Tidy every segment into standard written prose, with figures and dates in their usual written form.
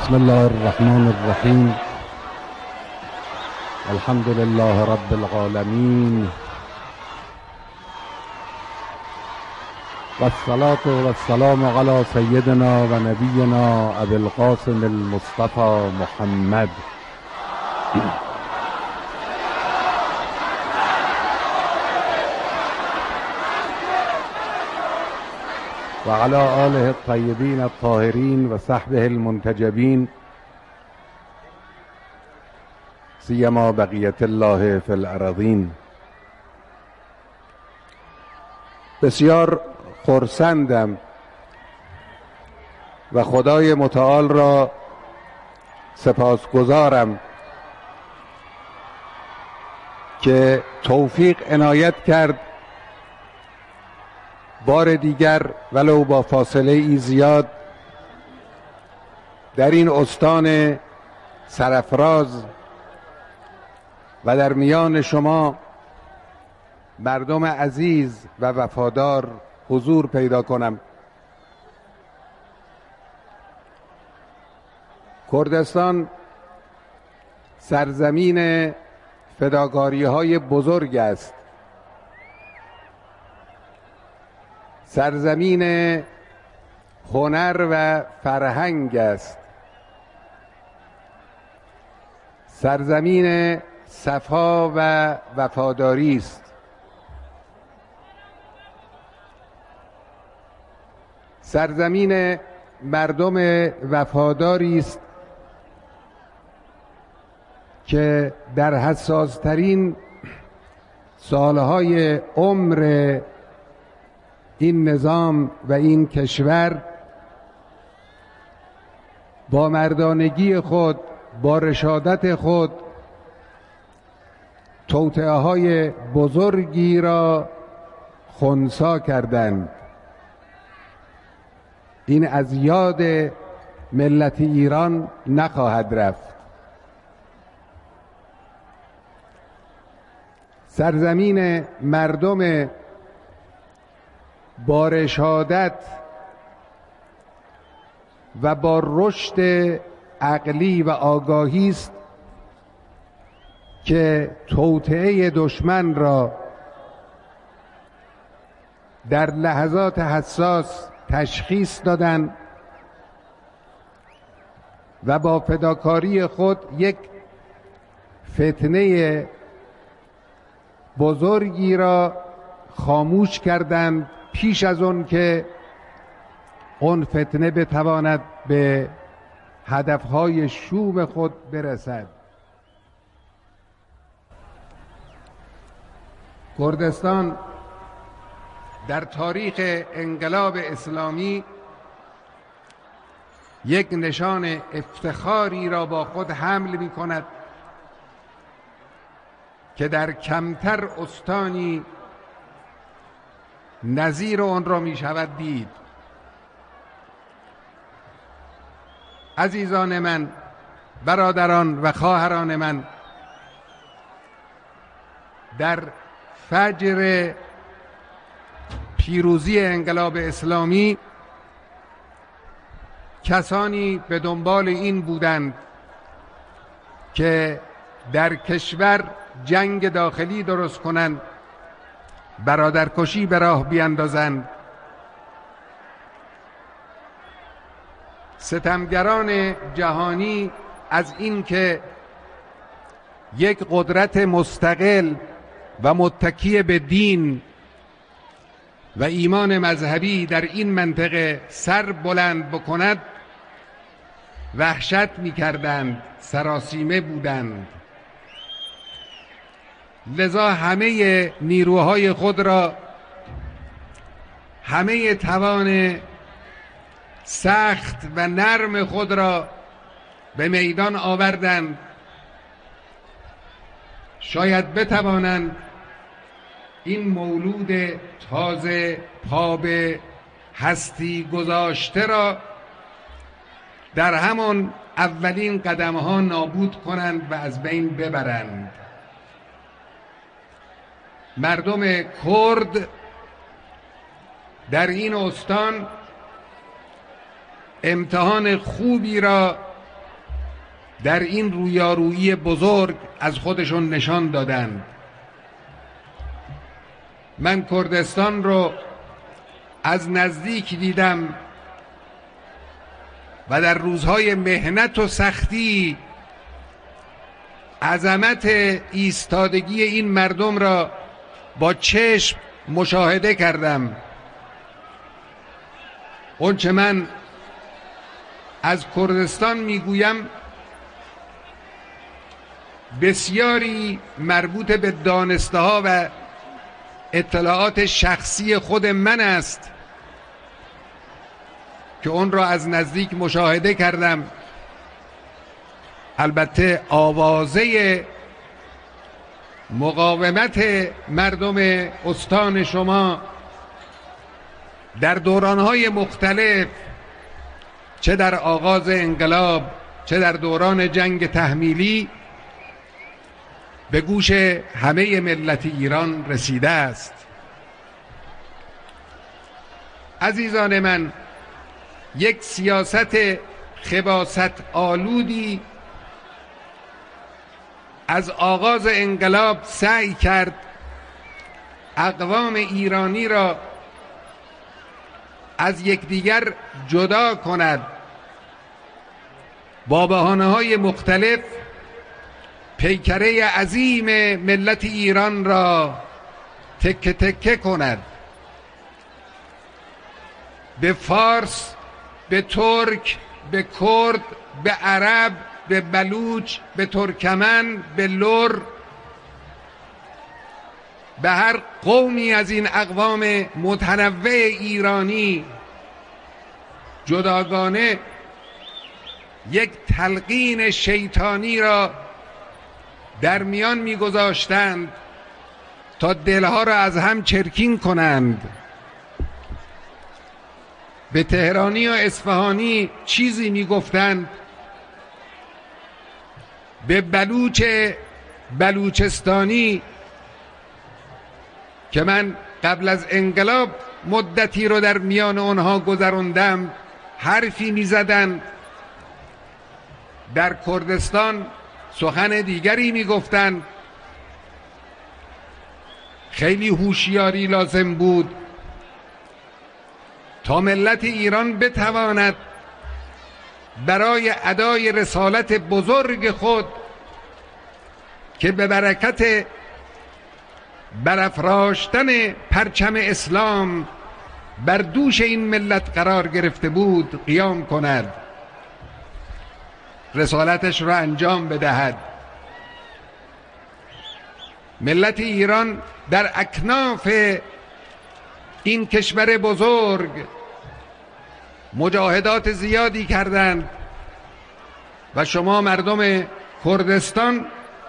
بسم الله الرحمن الرحیم. الحمد لله رب العالمین و الصلاة و السلام علی سیدنا و نبینا ابی القاسم المصطفى محمد و علی آله الطیبین الطاهرین و صحبه المنتجبین سیما بقیت الله فی الارضین. بسیار خرسندم و خدای متعال را سپاسگزارم که توفیق عنایت کرد بار دیگر ولو با فاصله ای زیاد در این استان سرافراز و در میان شما مردم عزیز و وفادار حضور پیدا کنم. کردستان سرزمین فداکاری‌های بزرگ است، سرزمین هنر و فرهنگ است، سرزمین صفا و وفاداری است. سرزمین مردم وفاداری است که در حساس‌ترین سالهای عمر این نظام و این کشور با مردانگی خود، با رشادت خود توطئه‌های بزرگی را خنثی کردند. این از یاد ملت ایران نخواهد رفت. سرزمین مردم با رشادت و با رشد عقلی و آگاهی است که توطئه دشمن را در لحظات حساس تشخیص دادند و با فداکاری خود یک فتنه بزرگی را خاموش کردند پیش از اون که اون فتنه بتواند به هدفهای شوم خود برسد. کردستان در تاریخ انقلاب اسلامی یک نشان افتخاری را با خود حمل می کند که در کمتر استانی نظیر آن را می شود دید. عزیزان من، برادران و خواهران من، در فجر پیروزی انقلاب اسلامی کسانی به دنبال این بودند که در کشور جنگ داخلی درست کنند، برادرکشی به راه بیندازند. ستمگران جهانی از این که یک قدرت مستقل و متکی به دین و ایمان مذهبی در این منطقه سر بلند بکند وحشت می‌کردند، سراسیمه بودند. لذا همه نیروهای خود را، همه توان سخت و نرم خود را به میدان آوردند، شاید بتوانند این مولود تازه پا به هستی گذاشته را در همان اولین قدم‌ها نابود کنند و از بین ببرند. مردم کرد در این استان امتحان خوبی را در این رویارویی بزرگ از خودشون نشان دادند. من کردستان رو از نزدیک دیدم و در روزهای محنت و سختی عظمت ایستادگی این مردم را با چشم مشاهده کردم. اونچه من از کردستان میگویم بسیاری مربوط به دانسته ها و اطلاعات شخصی خود من است که اون را از نزدیک مشاهده کردم. البته آوازه مقاومت مردم استان شما در دورانهای مختلف، چه در آغاز انقلاب چه در دوران جنگ تحمیلی، به گوش همه ملت ایران رسیده است. عزیزان من، یک سیاست خباثت آلودی از آغاز انقلاب سعی کرد اقوام ایرانی را از یکدیگر جدا کند، با بهانه‌های مختلف پیکره عظیم ملت ایران را تکه تکه کند. به فارس، به ترک، به کرد، به عرب، به بلوچ، به ترکمن، به لر، به هر قومی از این اقوام متنوع ایرانی جداگانه یک تلقین شیطانی را در میان میگذاشتند تا دلها را از هم چرکین کنند. به تهرانی و اصفهانی چیزی میگفتند، به بلوچستانی که من قبل از انقلاب مدتی رو در میان اونها گذراندم حرفی میزدند. در کردستان سخن دیگری میگفتند. خیلی هوشیاری لازم بود تا ملت ایران بتواند برای ادای رسالت بزرگ خود که به برکت برافراشتن پرچم اسلام بر دوش این ملت قرار گرفته بود قیام کند، رسالتش را انجام بدهد. ملت ایران در اکناف این کشور بزرگ مجاهدات زیادی کردند و شما مردم کردستان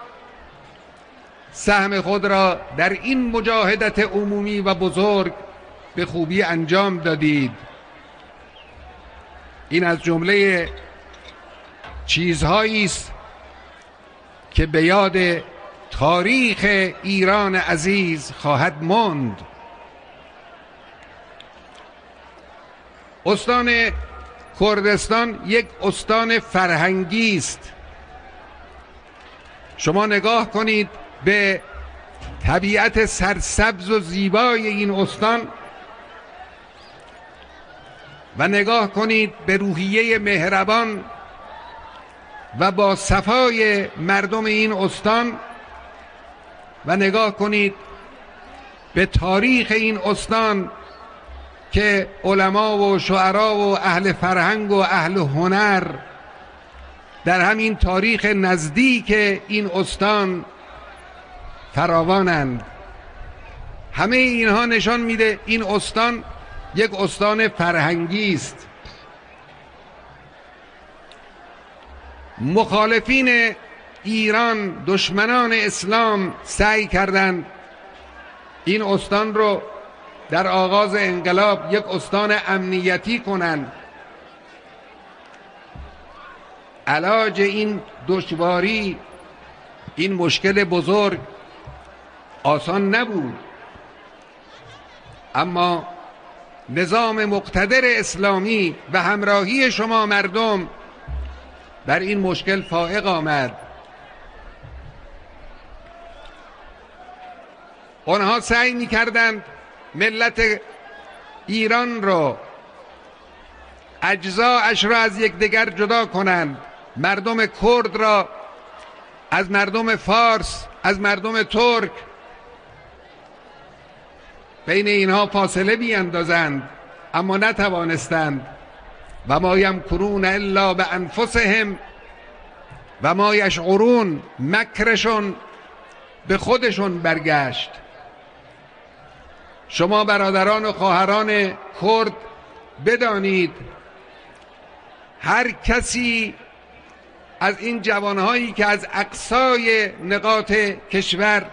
سهم خود را در این مجاهدت عمومی و بزرگ به خوبی انجام دادید. این از جمله چیزهایی است که به یاد تاریخ ایران عزیز خواهد ماند. استان کردستان یک استان فرهنگی است. شما نگاه کنید به طبیعت سرسبز و زیبای این استان و نگاه کنید به روحیه مهربان و با صفای مردم این استان و نگاه کنید به تاریخ این استان که علما و شعرا و اهل فرهنگ و اهل هنر در همین تاریخ نزدیک این استان فراوانند. همه اینها نشان میده این استان یک استان فرهنگی است. مخالفین ایران، دشمنان اسلام سعی کردند این استان رو در آغاز انقلاب یک استان امنیتی کنند. علاج این دشواری، این مشکل بزرگ آسان نبود، اما نظام مقتدر اسلامی و همراهی شما مردم بر این مشکل فائق آمد. آنها سعی می‌کردند ملت ایران را، اجزایش را از یکدیگر جدا کنند، مردم کرد را از مردم فارس، از مردم ترک، بین اینها فاصله بیاندازند، اما نتوانستند. و ما یمکرون الا بانفسهم و ما یشعرون، مکرشون به خودشون برگشت. شما برادران و خواهران کرد بدانید هر کسی از این جوانهایی که از اقصای نقاط کشور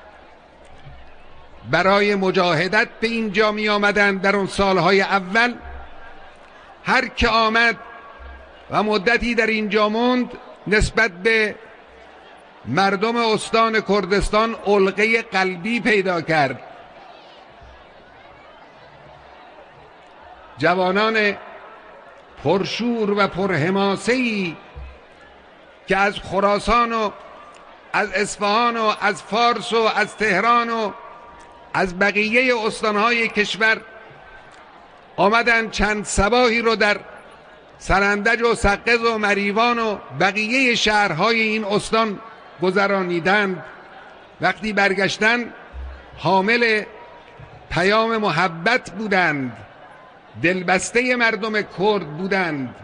برای مجاهدت به اینجا می آمدند در اون سالهای اول، هر که آمد و مدتی در اینجا موند، نسبت به مردم استان کردستان علقه قلبی پیدا کرد. جوانان پرشور و پرحماسه‌ای که از خراسان و از اصفهان و از فارس و از تهران و از بقیه استانهای کشور آمدن، چند صباحی رو در سرندج و سقز و مریوان و بقیه شهرهای این استان گذرانیدند. وقتی برگشتن حامل پیام محبت بودند، دلبسته مردم کرد بودند.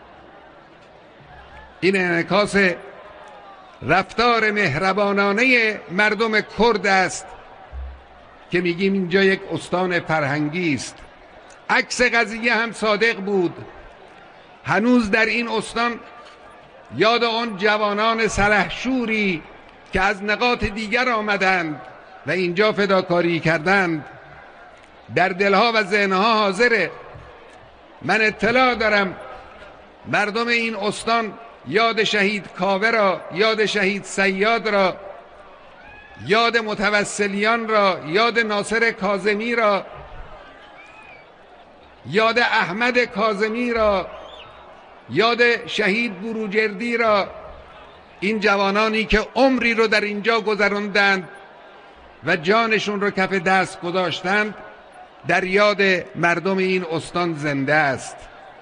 این انعکاس رفتار مهربانانه مردم کرد است که میگیم اینجا یک استان فرهنگی است. عکس قضیه هم صادق بود. هنوز در این استان یاد آن جوانان سلحشوری که از نقاط دیگر آمدند و اینجا فداکاری کردند در دلها و ذهنها حاضره. من اطلاع دارم مردم این استان یاد شهید کاوه را، یاد شهید صیاد را، یاد متوسلیان را، یاد ناصر کاظمی را، یاد احمد کاظمی را، یاد شهید بروجردی را، این جوانانی که عمری رو در اینجا گذراندند و جانشون رو کف دست گذاشتند، در یاد مردم این استان زنده است.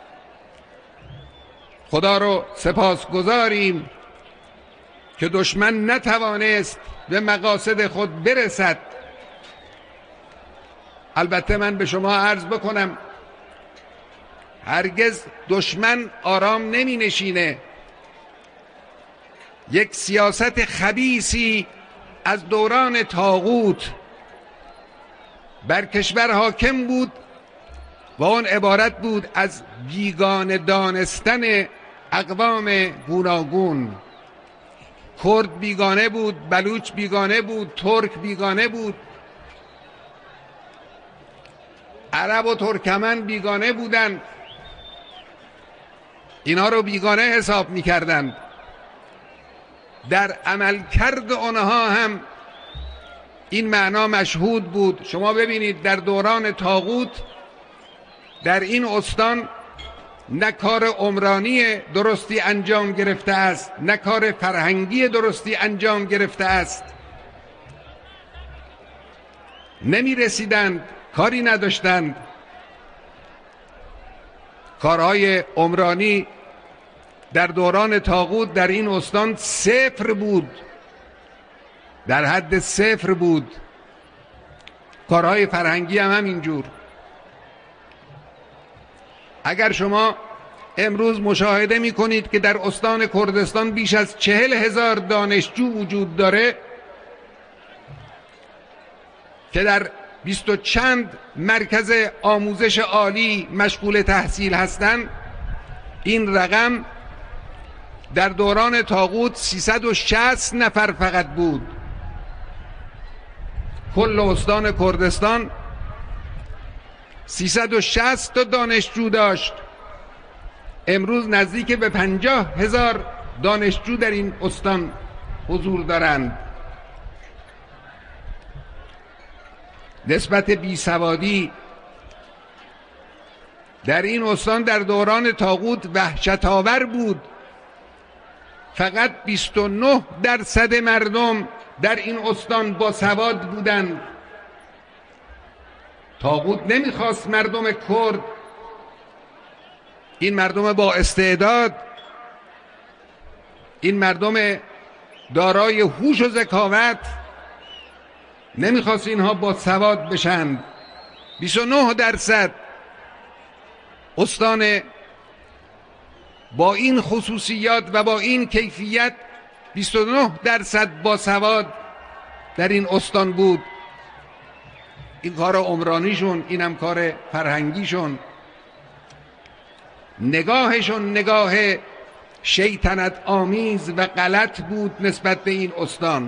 خدا رو سپاسگزاریم که دشمن نتوانست به مقاصد خود برسد. البته من به شما عرض بکنم هرگز دشمن آرام نمی نشینه. یک سیاست خبیثی از دوران طاغوت بر کشور حاکم بود و اون عبارت بود از بیگانه دانستن اقوام گوناگون. کرد بیگانه بود، بلوچ بیگانه بود، ترک بیگانه بود، عرب و ترکمن بیگانه بودند. اینا رو بیگانه حساب می‌کردند. در عملکرد آنها هم این معنا مشهود بود. شما ببینید در دوران طاغوت در این استان نه کار عمرانی درستی انجام گرفته است، نه کار فرهنگی درستی انجام گرفته است. نمی رسیدند، کاری نداشتند. کارهای عمرانی در دوران طاغوت در این استان صفر بود، در حد صفر بود. کارهای فرهنگی هم همینجور. اگر شما امروز مشاهده می کنید که در استان کردستان بیش از 40,000 دانشجو وجود داره که در 20 و چند مرکز آموزش عالی مشغول تحصیل هستند، این رقم در دوران طاغوت 360 نفر فقط بود. کل استان کردستان 360 تا دانشجو داشت. امروز نزدیک به 50,000 دانشجو در این استان حضور دارند. نسبت بیسوادی در این استان در دوران طاغوت وحشت‌آور بود. فقط 29% مردم در این استان با سواد بودند. طاغوت نمیخواست مردم کرد، این مردم با استعداد، این مردم دارای هوش و ذکاوت، نمیخواست اینها با سواد بشن. 29% استان با این خصوصیات و با این کیفیت، 29% با سواد در این استان بود. این کار عمرانیشون، اینم کار فرهنگیشون. نگاهشون نگاه شیطنت آمیز و غلط بود نسبت به این استان.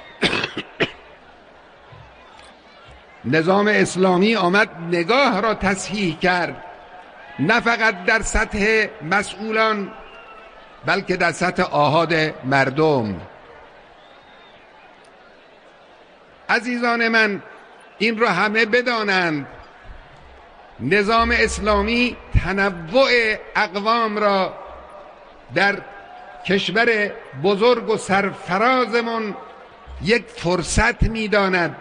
نظام اسلامی آمد نگاه را تصحیح کرد، نه فقط در سطح مسئولان بلکه در سطح آحاد مردم. عزیزان من، این را همه بدانند، نظام اسلامی تنوع اقوام را در کشور بزرگ و سرفرازمون یک فرصت می‌داند.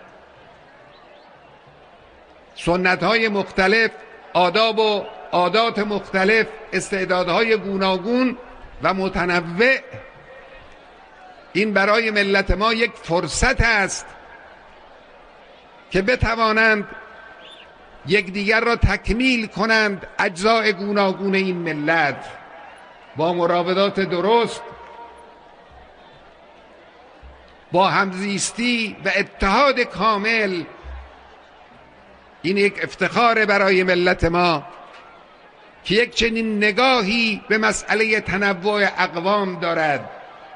سنت‌های مختلف، آداب و عادات مختلف، استعدادهای گوناگون و متنوع، این برای ملت ما یک فرصت است که بتوانند یکدیگر را تکمیل کنند. اجزای گوناگون این ملت با مراودات درست، با همزیستی و اتحاد کامل. این یک افتخار برای ملت ما که یک چنین نگاهی به مسئله تنوع اقوام دارد.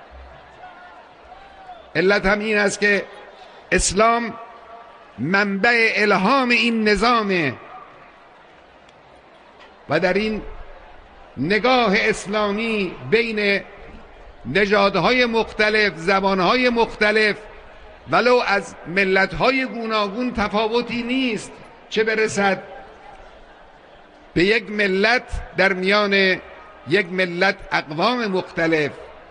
علت هم این است که اسلام منبع الهام این نظامه و در این نگاه اسلامی بین نژادهای مختلف، زبانهای مختلف، ولو از ملتهای گوناگون تفاوتی نیست، چه برسد به یک ملت در میان یک ملت اقوام مختلف.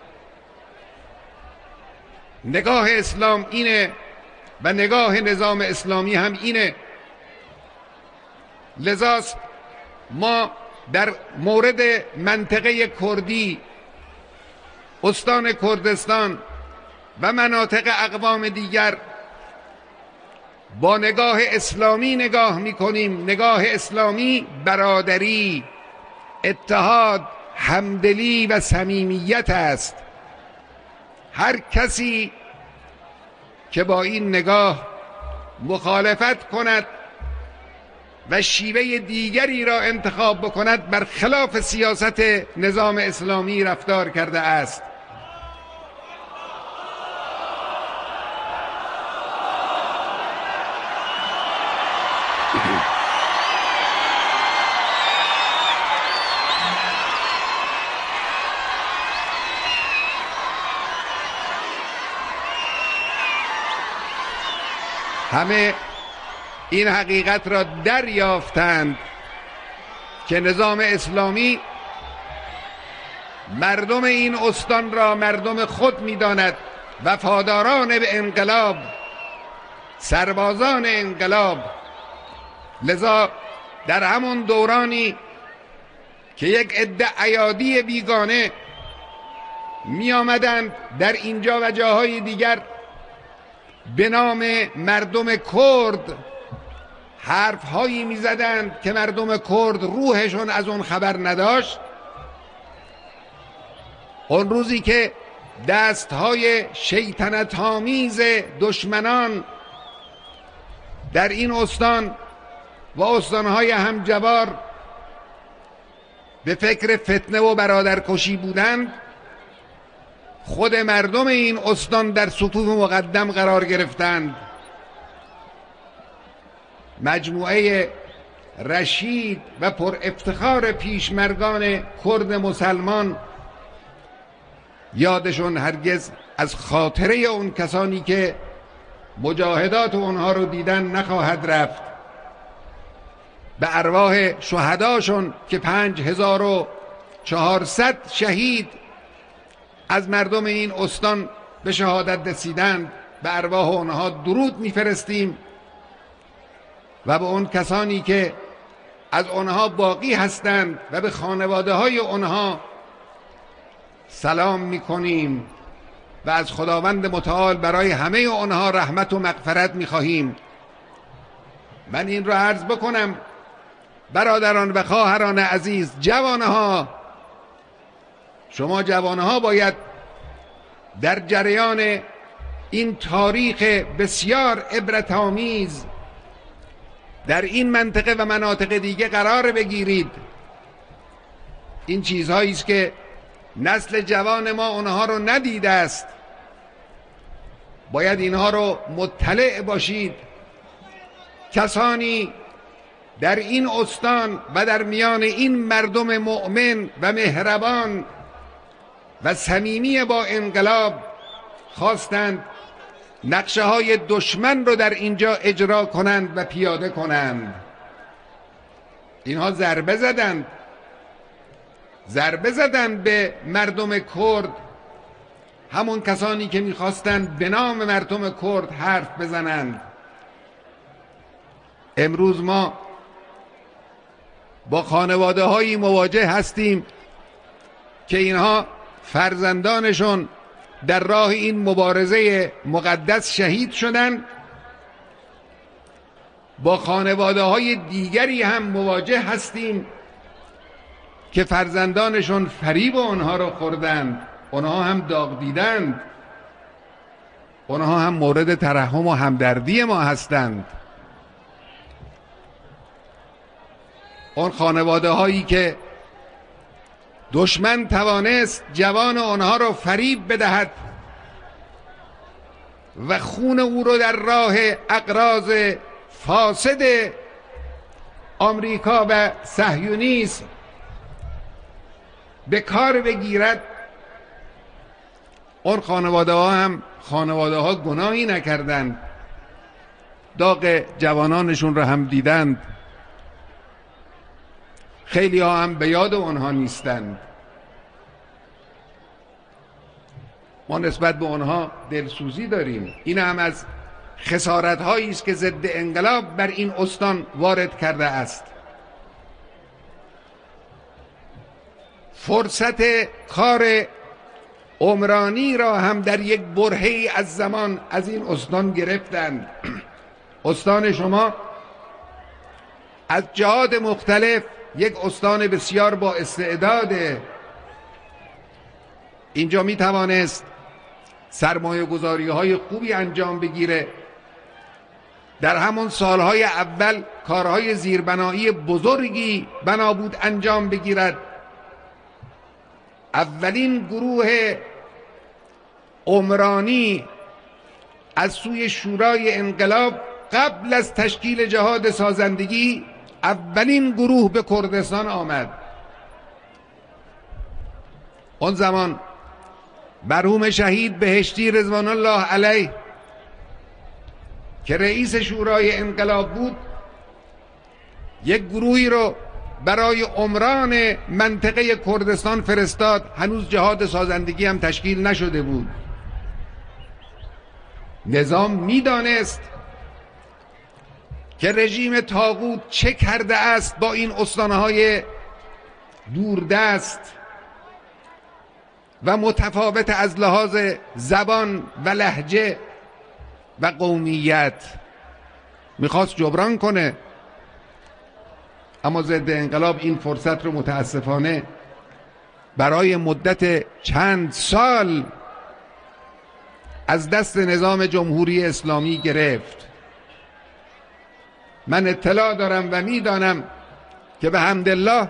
نگاه اسلام اینه و نگاه نظام اسلامی هم اینه. لذاست ما در مورد منطقه کردی، استان کردستان و مناطق اقوام دیگر با نگاه اسلامی نگاه میکنیم. نگاه اسلامی برادری، اتحاد، همدلی و صمیمیت است. هر کسی که با این نگاه مخالفت کند و شیوه دیگری را انتخاب بکند، برخلاف سیاست نظام اسلامی رفتار کرده است. همه این حقیقت را دریافتند که نظام اسلامی مردم این استان را مردم خود می‌داند، وفاداران به انقلاب، سربازان انقلاب. لذا در همون دورانی که یک عده ایادی بیگانه می آمدند در اینجا و جاهای دیگر به نام مردم کرد حرفهایی می زدند که مردم کرد روحشون از اون خبر نداشت، اون روزی که دستهای شیطنت آمیز دشمنان در این استان و استانهای همجوار به فکر فتنه و برادرکشی بودند، خود مردم این استان در صفوف مقدم قرار گرفتند. مجموعه رشید و پر افتخار پیشمرگان کرد مسلمان یادشون هرگز از خاطره اون کسانی که مجاهدات اونها رو دیدن نخواهد رفت. به ارواح شهداشون که 5400 شهید از مردم این استان به شهادت رسیدند به ارواح آنها درود میفرستیم و به اون کسانی که از آنها باقی هستند و به خانواده های آنها سلام میکنیم و از خداوند متعال برای همه آنها رحمت و مغفرت میخواهیم. من این را عرض بکنم برادران و خواهران عزیز، جوانها، شما جوانها باید در جریان این تاریخ بسیار عبرت‌آمیز در این منطقه و مناطق دیگه قرار بگیرید. این چیزهایی است که نسل جوان ما اونها رو ندیده است. باید اینها رو مطلع باشید. کسانی در این استان و در میان این مردم مؤمن و مهربان و صمیمی با انقلاب خواستند نقشه های دشمن رو در اینجا اجرا کنند و پیاده کنند. اینها ضربه زدند به مردم کرد، همون کسانی که میخواستند به نام مردم کرد حرف بزنند. امروز ما با خانواده هایی مواجه هستیم که اینها فرزندانشون در راه این مبارزه مقدس شهید شدند. با خانواده های دیگری هم مواجه هستیم که فرزندانشون فریب آنها را خوردند، آنها هم داغ دیدند، آنها هم مورد ترحم و همدردی ما هستند. آن خانواده هایی که دشمن توانست جوان آنها را فریب بدهد و خون او را در راه اغراض فاسد آمریکا و صهیونیسم به کار بگیرد، آن خانواده ها هم خانواده ها گناهی نکردند، داغ جوانانشون را هم دیدند، خیلی ها هم به یاد آنها نیستند. ما نسبت به آنها دلسوزی داریم. این هم از خسارت هایی است که ضد انقلاب بر این استان وارد کرده است. فرصت کار عمرانی را هم در یک برهه‌ای از زمان از این استان گرفتند. استان شما از جهات مختلف یک استان بسیار با استعداده. اینجا می توانست سرمایه گذاری های خوبی انجام بگیره. در همون سالهای اول کارهای زیربنایی بزرگی بنا بود انجام بگیرد. اولین گروه عمرانی از سوی شورای انقلاب قبل از تشکیل جهاد سازندگی اولین گروه به کردستان آمد. اون زمان مرحوم شهید بهشتی رضوان الله علیه که رئیس شورای انقلاب بود یک گروهی رو برای عمران منطقه کردستان فرستاد. هنوز جهاد سازندگی هم تشکیل نشده بود. نظام میدانست که رژیم طاغوت چه کرده است با این استانهای دوردست و متفاوت از لحاظ زبان و لهجه و قومیت. میخواست جبران کنه، اما ضد انقلاب این فرصت رو متاسفانه برای مدت چند سال از دست نظام جمهوری اسلامی گرفت. من اطلاع دارم و میدانم که به حمدالله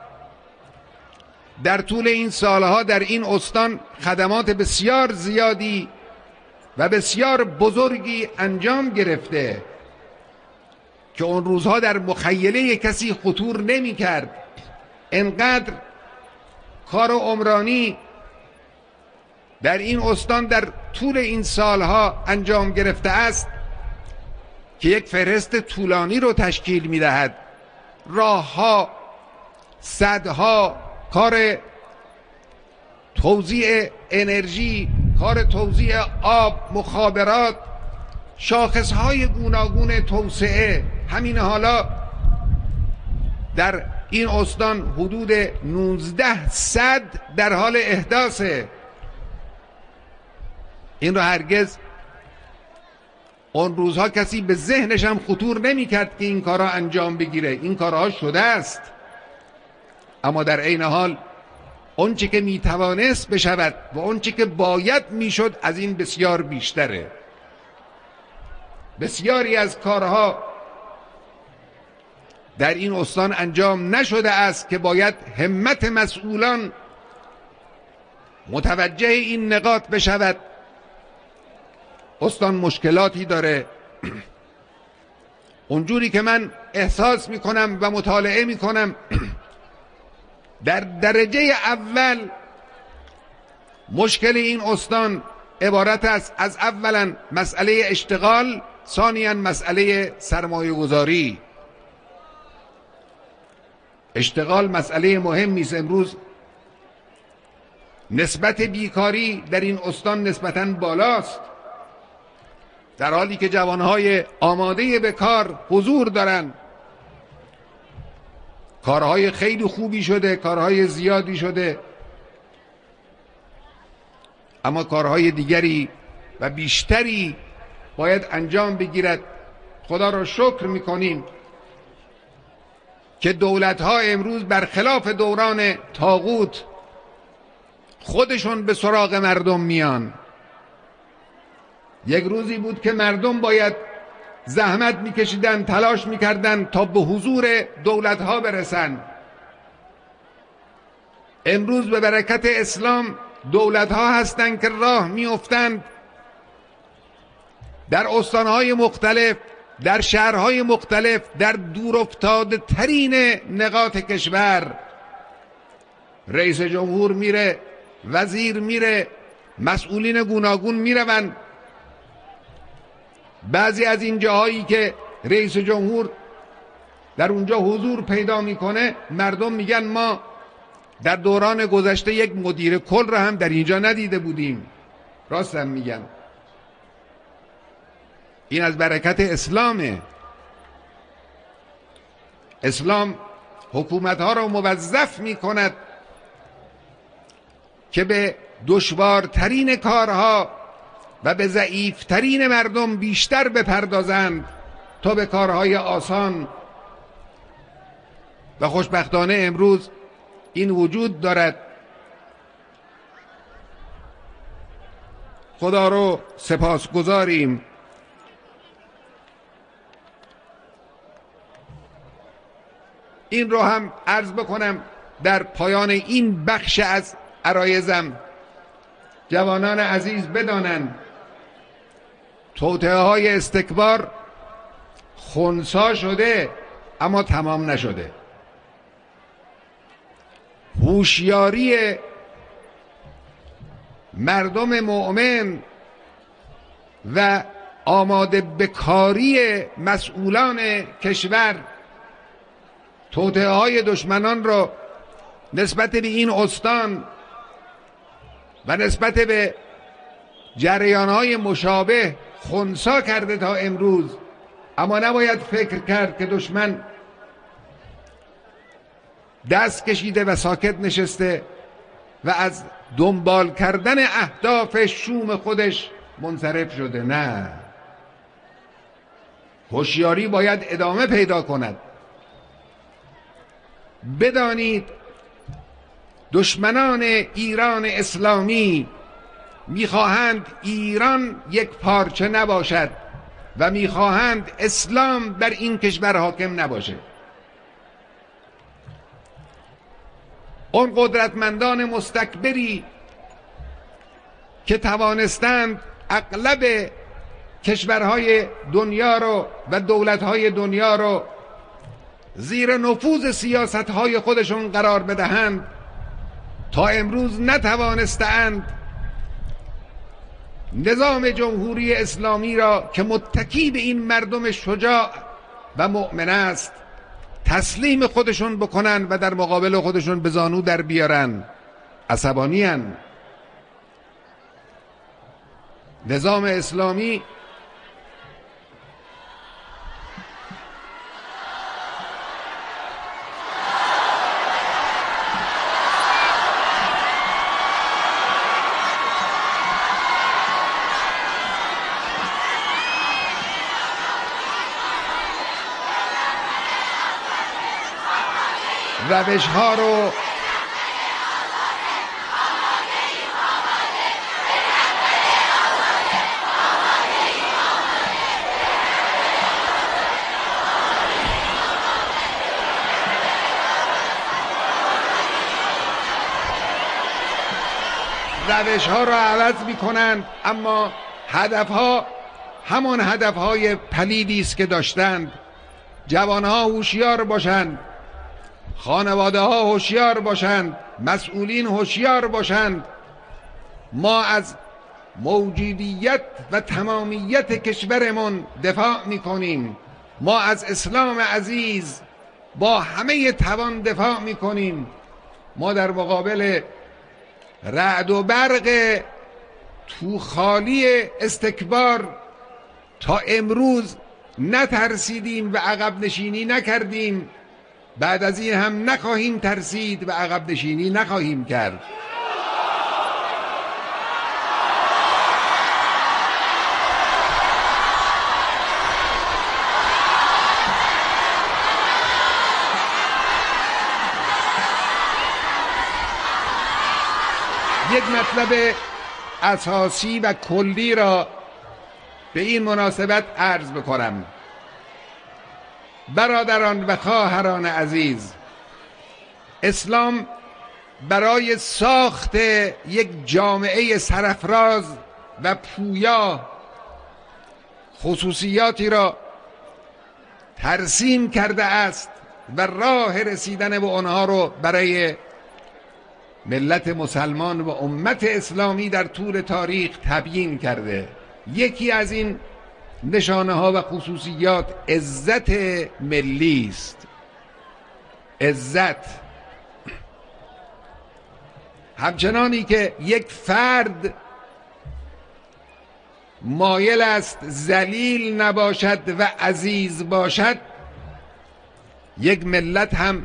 در طول این سالها در این استان خدمات بسیار زیادی و بسیار بزرگی انجام گرفته که اون روزها در مخیله کسی خطور نمی کرد. انقدر کار عمرانی در این استان در طول این سالها انجام گرفته است که یک فهرست طولانی رو تشکیل می دهد. راهها، سدها، کار توزیع انرژی، کار توزیع آب، مخابرات، شاخصهای گوناگون توسعه. همین حالا در این استان حدود 19 سد در حال احداثه. این رو هرگز اون روزها کسی به ذهنش هم خطور نمی کرد که این کارها انجام بگیره. این کارها شده است، اما در عین حال اون چی که می توانست بشود و اون چی که باید می شد از این بسیار بیشتره. بسیاری از کارها در این استان انجام نشده است که باید همت مسئولان متوجه این نقاط بشود. استان مشکلاتی داره. اونجوری که من احساس میکنم و مطالعه میکنم، در درجه اول مشکل این استان عبارت است از اولا مسئله اشتغال، ثانیاً مسئله سرمایه گذاری. اشتغال مسئله مهمی است. امروز نسبت بیکاری در این استان نسبتاً بالاست، در حالی که جوانهای آماده به کار حضور دارن. کارهای خیلی خوبی شده، کارهای زیادی شده، اما کارهای دیگری و بیشتری باید انجام بگیرد. خدا را شکر میکنیم که دولت‌ها امروز برخلاف دوران طاغوت خودشون به سراغ مردم میان. یک روزی بود که مردم باید زحمت میکشیدن، تلاش میکردن تا به حضور دولت‌ها برسن. امروز به برکت اسلام دولت‌ها هستند که راه میافتند در استان‌های مختلف، در شهرهای مختلف، در دورافتاده ترین نقاط کشور. رئیس جمهور میره، وزیر میره، مسئولین گوناگون میروند. بعضی از این جاهایی که رئیس جمهور در اونجا حضور پیدا میکنه، مردم میگن ما در دوران گذشته یک مدیر کل را هم در اینجا ندیده بودیم. راستم میگن. این از برکت اسلامه. اسلام حکومتها را موظف میکند که به دشوارترین کارها و به ضعیفترین مردم بیشتر بپردازند تا به کارهای آسان. و خوشبختانه امروز این وجود دارد. خدا رو سپاسگزاریم. این رو هم عرض بکنم در پایان این بخش از عرایزم. جوانان عزیز بدانند توطئه های استکبار خنثی شده اما تمام نشده. هوشیاری مردم مؤمن و آماده به کاری مسئولان کشور توطئه های دشمنان را نسبت به این استان و نسبت به جریان‌های مشابه خنثی کرده تا امروز. اما نباید فکر کرد که دشمن دست کشیده و ساکت نشسته و از دنبال کردن اهداف شوم خودش منصرف شده. نه، هوشیاری باید ادامه پیدا کند. بدانید دشمنان ایران اسلامی میخواهند ایران یک پارچه نباشد و میخواهند اسلام بر این کشور حاکم نباشه. اون قدرتمندان مستکبری که توانستند اغلب کشورهای دنیا رو و دولتهای دنیا رو زیر نفوذ سیاستهای خودشون قرار بدهند، تا امروز نتوانستند نظام جمهوری اسلامی را که متکی به این مردم شجاع و مؤمن است تسلیم خودشون بکنن و در مقابل خودشون به زانو در بیارن. عصبانی‌اند. نظام اسلامی روش‌ها رو عوض می‌کنند، اما هدف‌ها همان هدف‌های پلیدی است که داشتند. جوان‌ها هوشیار باشند، خانواده‌ها هوشیار باشند، مسئولین هوشیار باشند. ما از موجودیت و تمامیت کشورمون دفاع می‌کنیم. ما از اسلام عزیز با همه توان دفاع می‌کنیم. ما در مقابل رعد و برق توخالی استکبار تا امروز نترسیدیم و عقب نشینی نکردیم. بعد از این هم نخواهیم ترسید و عقب نشینی نخواهیم کرد. یک مطلب اساسی و کلی را به این مناسبت عرض بکنم. برادران و خواهران عزیز، اسلام برای ساخت یک جامعه سرافراز و پویا خصوصیاتی را ترسیم کرده است و راه رسیدن به آنها رو برای ملت مسلمان و امت اسلامی در طول تاریخ تبیین کرده. یکی از این نشانه ها و خصوصیات عزت ملی است. عزت، همچنانی که یک فرد مایل است ذلیل نباشد و عزیز باشد، یک ملت هم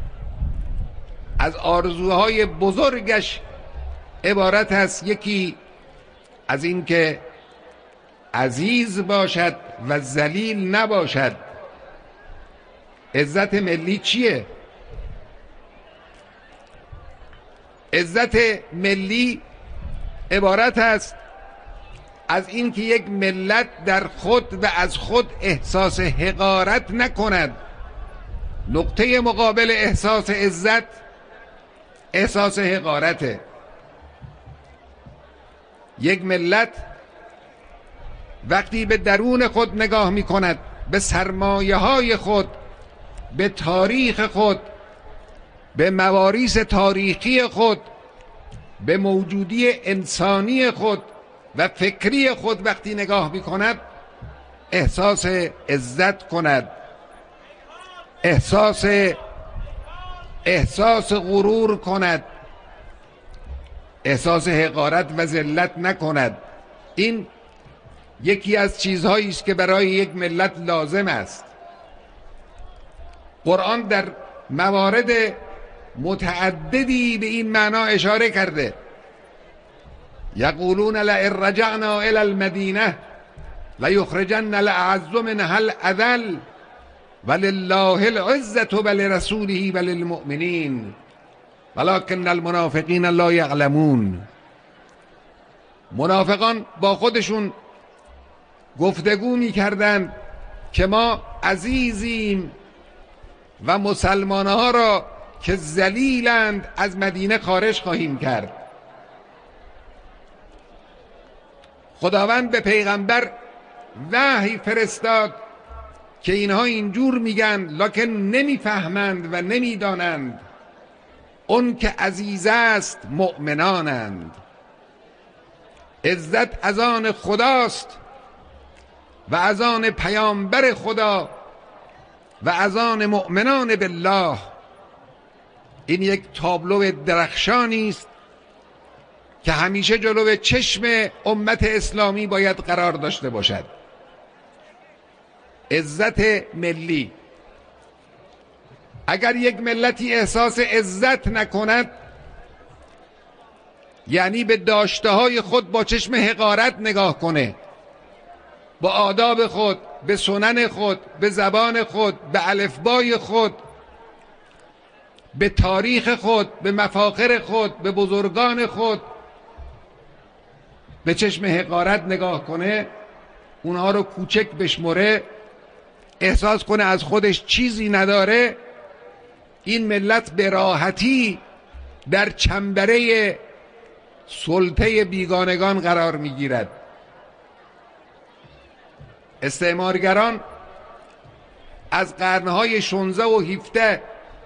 از آرزوهای بزرگش عبارت است. یکی از این که عزیز باشد و ذلیل نباشد. عزت ملی چیه؟ عزت ملی عبارت است از این که یک ملت در خود و از خود احساس حقارت نکند. نقطه مقابل احساس عزت احساس حقارته. یک ملت وقتی به درون خود نگاه می کند، به سرمایه های خود، به تاریخ خود، به مواریث تاریخی خود، به موجودی انسانی خود و فکری خود وقتی نگاه می کند، احساس عزت کند، احساس غرور کند، احساس حقارت و ذلت نکند. این یکی از چیزهایی است که برای یک ملت لازم است. قرآن در موارد متعددی به این معنا اشاره کرده. یقولون لئن رجعنا الی المدینه لیخرجن الاعز منها الاذل ولله العزة ولرسوله وللمؤمنین ولکن المنافقین لا یعلمون. منافقان با خودشون گفتگو می کردند که ما عزیزیم و مسلمانها را که ذلیلند از مدینه خارج خواهیم کرد. خداوند به پیغمبر وحی فرستاد که اینها اینجور میگن لکن نمیفهمند و نمیدانند. اون که عزیز است مؤمنانند. عزت از آن خداست و از آن پیامبر خدا و از آن مؤمنان بالله. این یک تابلو درخشانی است که همیشه جلو چشم امت اسلامی باید قرار داشته باشد. عزت ملی. اگر یک ملتی احساس عزت نکند، یعنی به داشته‌های خود با چشم حقارت نگاه کنه، با آداب خود، به سنن خود، به زبان خود، به الفبای خود، به تاریخ خود، به مفاخر خود، به بزرگان خود به چشم حقارت نگاه کنه، اونها رو کوچک بشمره، احساس کنه از خودش چیزی نداره، این ملت به راحتی در چنبره سلطه بیگانگان قرار میگیرد. استعمارگران از قرنهای 16 و 17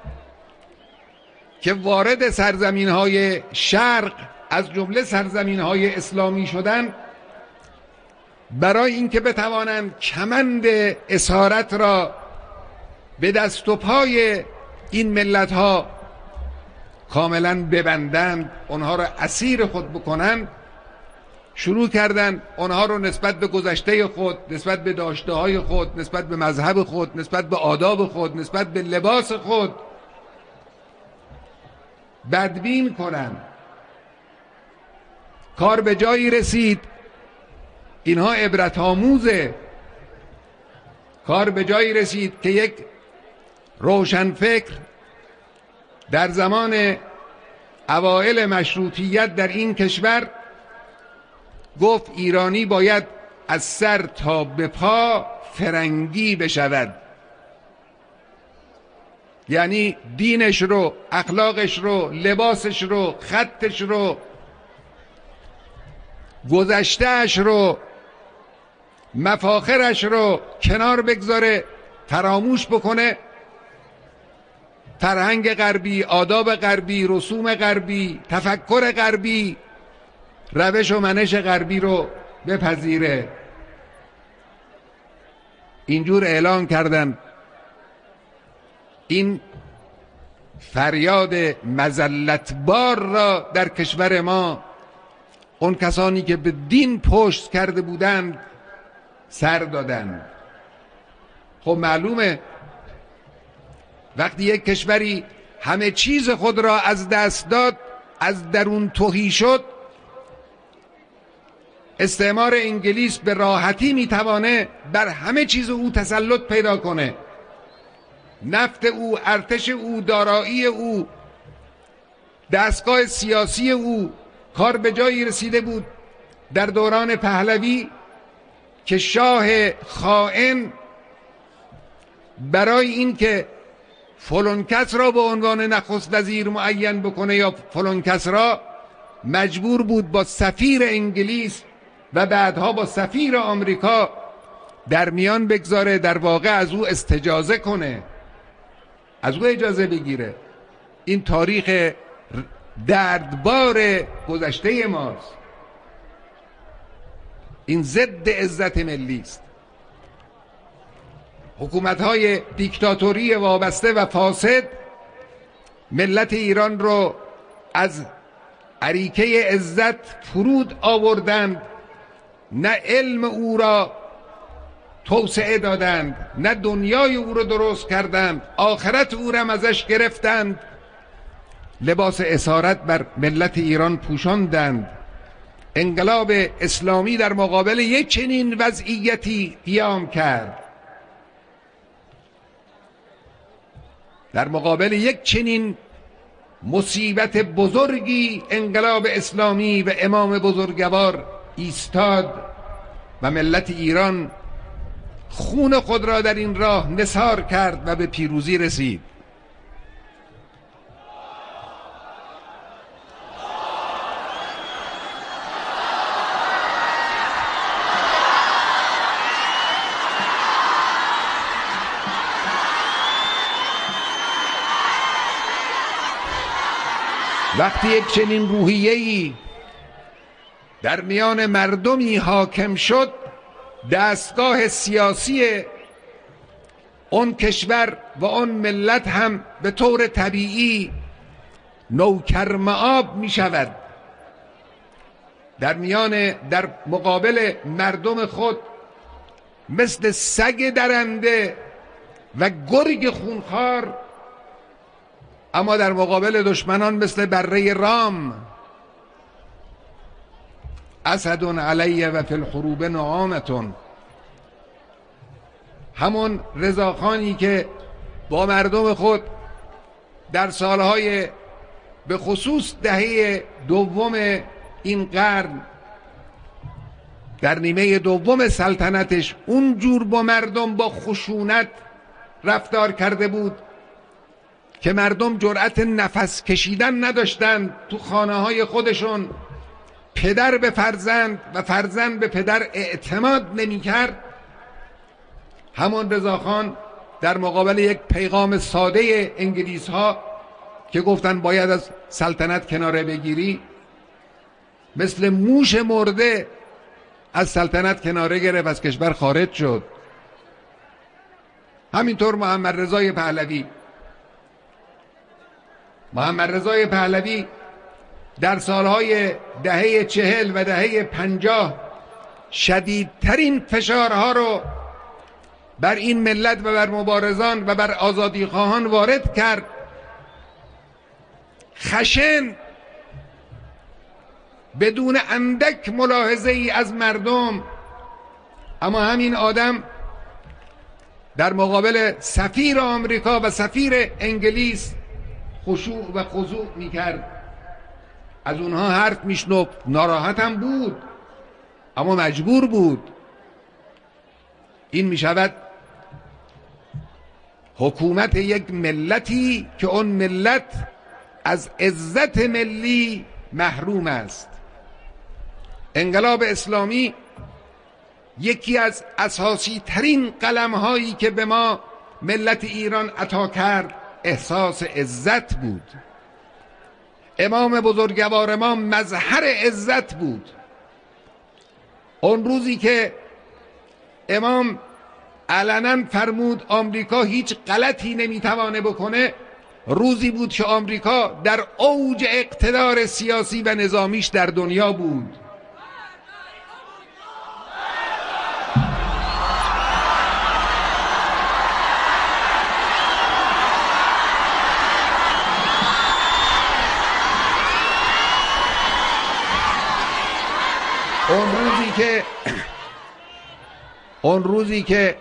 که وارد سرزمین‌های شرق از جمله سرزمین‌های اسلامی شدند، برای اینکه بتوانند کمند اسارت را به دست و پای این ملت‌ها کاملا ببندند، اونها را اسیر خود بکنند، شروع کردند اونها رو نسبت به گذشته خود، نسبت به داشته‌های خود، نسبت به مذهب خود، نسبت به آداب خود، نسبت به لباس خود بدبین کنند. کار به جایی رسید، اینها عبرت آموزه، کار به جایی رسید که یک روشنفکر در زمان اوائل مشروطیت در این کشور گفت ایرانی باید از سر تا به پا فرنگی بشود، یعنی دینش رو، اخلاقش رو، لباسش رو، خطش رو، گذشتهش رو، مفاخرش رو کنار بگذاره، فراموش بکنه، فرهنگ غربی، آداب غربی، رسوم غربی، تفکر غربی، روش و منش غربی رو بپذیره. اینجور اعلان کردن. این فریاد مذلتبار را در کشور ما اون کسانی که به دین پشت کرده بودند سر دادند. خب معلومه وقتی یک کشوری همه چیز خود را از دست داد، از درون تهی شد، استعمار انگلیس به راحتی میتوانه بر همه چیز او تسلط پیدا کنه. نفت او، ارتش او، دارایی او، دستگاه سیاسی او. کار به جایی رسیده بود در دوران پهلوی که شاه خائن برای اینکه فلان کس را به عنوان نخست وزیر معین بکنه یا فلان کس را، مجبور بود با سفیر انگلیس و بعدها با سفیر آمریکا در میان بگذاره، در واقع از او استجازه کنه، از او اجازه بگیره. این تاریخ دردبار گذشته ماست. این ضد عزت ملی است. حکومت‌های دیکتاتوری وابسته و فاسد ملت ایران رو از اریکه عزت فرود آوردند، نه علم او را توسعه دادند، نه دنیای او را درست کردند، آخرت او را ازش گرفتند، لباس اسارت بر ملت ایران پوشاندند. انقلاب اسلامی در مقابل یک چنین وضعیتی قیام کرد، در مقابل یک چنین مصیبت بزرگی انقلاب اسلامی و امام بزرگوار ایستاد و ملت ایران خون خود را در این راه نثار کرد و به پیروزی رسید. وقتی یک چنین روحیه‌ای در میان مردمی حاکم شد، دستگاه سیاسی اون کشور و اون ملت هم به طور طبیعی نوکر مآب می شود. در مقابل مردم خود مثل سگ درنده و گرگ خونخوار، اما در مقابل دشمنان مثل بره رام. اسد علی و فی الحروب نعامتون. همون رضاخانی که با مردم خود در سالهای به خصوص دهه دوم این قرن، در نیمه دوم سلطنتش، اونجور با مردم با خشونت رفتار کرده بود که مردم جرأت نفس کشیدن نداشتند تو خانه های خودشون. پدر به فرزند و فرزند به پدر اعتماد نمی کرد. همون رضاخان در مقابل یک پیغام ساده انگلیس ها که گفتن باید از سلطنت کناره بگیری، مثل موش مرده از سلطنت کناره گرفت، از کشور خارج شد. همینطور محمد رضای پهلوی در سالهای دهه 40 و دهه 50 شدیدترین فشارها رو بر این ملت و بر مبارزان و بر آزادیخواهان وارد کرد. خشن، بدون اندک ملاحظه ای از مردم. اما همین آدم در مقابل سفیر آمریکا و سفیر انگلیس خشوع و خضوع میکرد، از اونها حرف میشنفت، ناراحت هم بود اما مجبور بود. این میشود حکومت یک ملتی که اون ملت از عزت ملی محروم است. انقلاب اسلامی یکی از اساسی ترین قلم هایی که به ما ملت ایران عطا کرد احساس عزت بود. امام بزرگوار ما مظهر عزت بود. اون روزی که امام علنا فرمود آمریکا هیچ غلطی نمیتوانه بکنه، روزی بود که آمریکا در اوج اقتدار سیاسی و نظامیش در دنیا بود. اون روزی که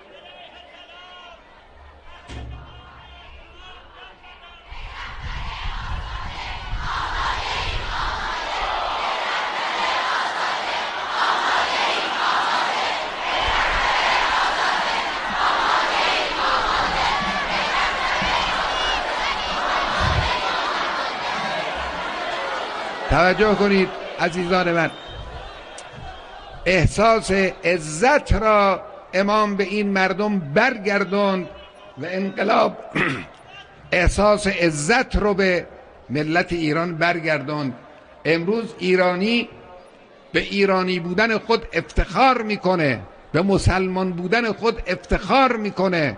توجه کنید عزیزان من، احساس عزت را امام به این مردم برگرداند و انقلاب احساس عزت رو به ملت ایران برگرداند. امروز ایرانی به ایرانی بودن خود افتخار میکنه، به مسلمان بودن خود افتخار میکنه.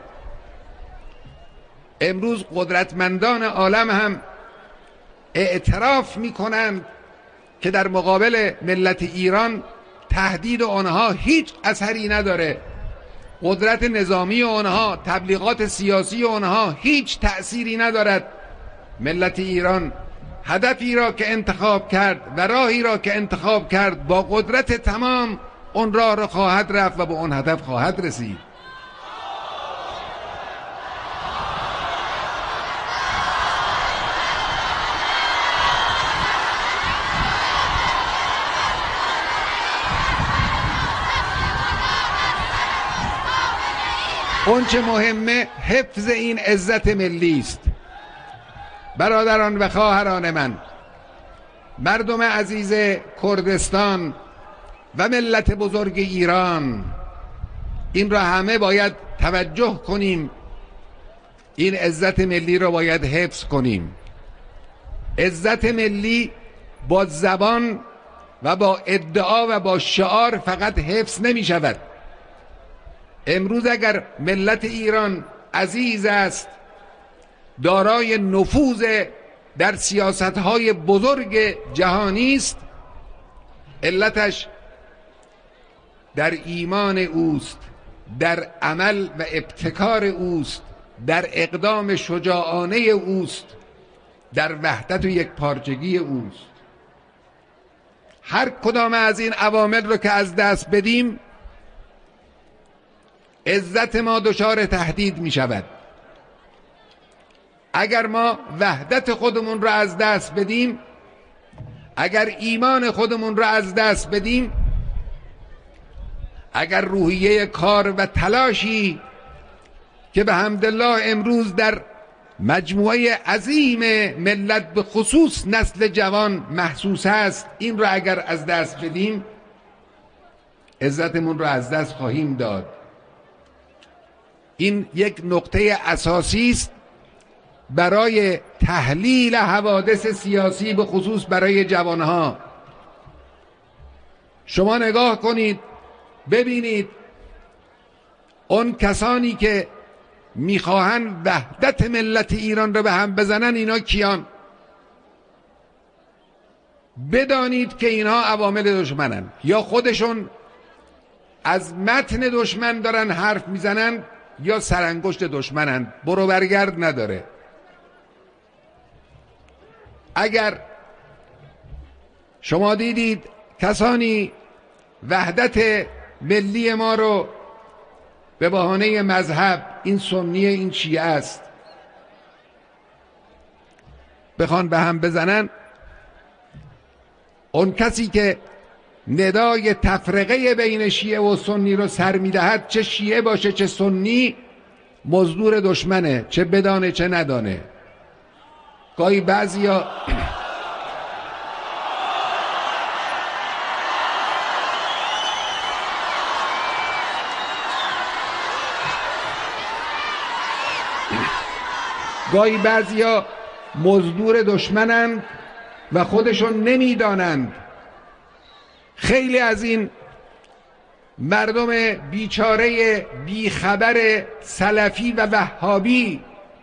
امروز قدرتمندان عالم هم اعتراف میکنند که در مقابل ملت ایران تهدید آنها هیچ اثری نداره. قدرت نظامی آنها، تبلیغات سیاسی آنها هیچ تأثیری ندارد. ملت ایران هدفی را که انتخاب کرد و راهی را که انتخاب کرد با قدرت تمام اون راه را خواهد رفت و به اون هدف خواهد رسید. اون چه مهمه حفظ این عزت ملی است. برادران و خواهران من، مردم عزیز کردستان و ملت بزرگ ایران، این را همه باید توجه کنیم. این عزت ملی را باید حفظ کنیم. عزت ملی با زبان و با ادعا و با شعار فقط حفظ نمی شود. امروز اگر ملت ایران عزیز است، دارای نفوذ در سیاست‌های بزرگ جهانی است، علتش در ایمان اوست، در عمل و ابتکار اوست، در اقدام شجاعانه اوست، در وحدت و یکپارچگی اوست. هر کدام از این عوامل رو که از دست بدیم، عزت ما دچار تهدید می شود. اگر ما وحدت خودمون رو از دست بدیم، اگر ایمان خودمون رو از دست بدیم، اگر روحیه کار و تلاشی که به حمدالله امروز در مجموعه عظیم ملت به خصوص نسل جوان محسوس است، این رو اگر از دست بدیم، عزتمون رو از دست خواهیم داد. این یک نقطه اساسی است برای تحلیل حوادث سیاسی، به خصوص برای جوانها. شما نگاه کنید ببینید اون کسانی که میخواهن وحدت ملت ایران رو به هم بزنن، اینا کیان؟ بدانید که اینها عوامل دشمنن، یا خودشون از متن دشمن دارن حرف میزنن یا سرانگشت دشمنن، برو برگرد نداره. اگر شما دیدید کسانی وحدت ملی ما رو به بهانه مذهب، این سنی این شیعه است، بخوان به هم بزنن، اون کسی که ندای تفرقه بین شیعه و سنی رو سر میدهد، چه شیعه باشه چه سنی، مزدور دشمنه، چه بدانه چه ندانه. گاهی بعضیا مزدور دشمنند و خودشون نمیدانند. خیلی از این مردم بیچاره بیخبر سلفی و وهابی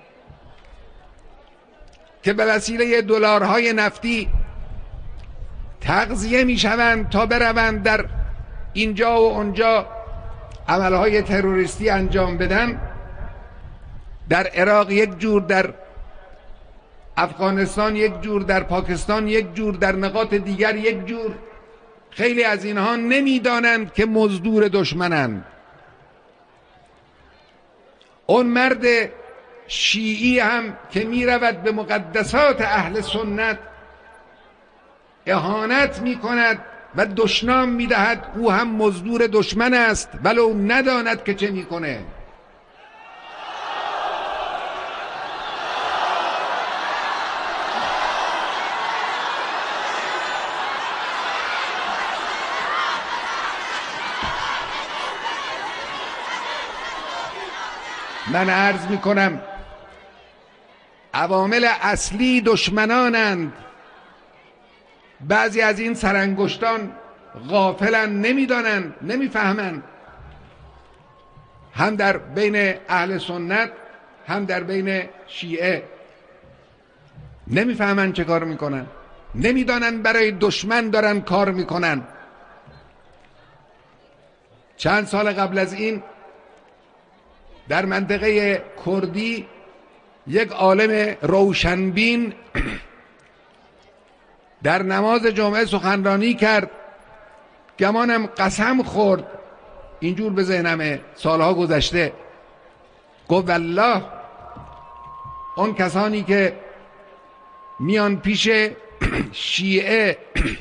که به وسیله دلارهای نفتی تغذیه میشوند تا بروند در اینجا و اونجا عملهای تروریستی انجام بدن، در عراق یک جور، در افغانستان یک جور، در پاکستان یک جور، در نقاط دیگر یک جور. خیلی از اینها نمیدانند که مزدور دشمنند. اون مرد شیعی هم که میرود به مقدسات اهل سنت اهانت میکند و دشنام میدهد، او هم مزدور دشمن است ولو نداند که چه میکنه. من عرض میکنم عوامل اصلی دشمنانند. بعضی از این سرانگشتان غافلن، نمیدانند، نمیفهمند، هم در بین اهل سنت هم در بین شیعه نمیفهمند چه کار میکنن، نمیدانند برای دشمن دارن کار میکنن. چند سال قبل از این در منطقه کردی یک عالم روشنبین در نماز جمعه سخنرانی کرد، گمانم قسم خورد، اینجور به ذهنمه، سالها گذشته، گفت والله اون کسانی که میان پیش شیعه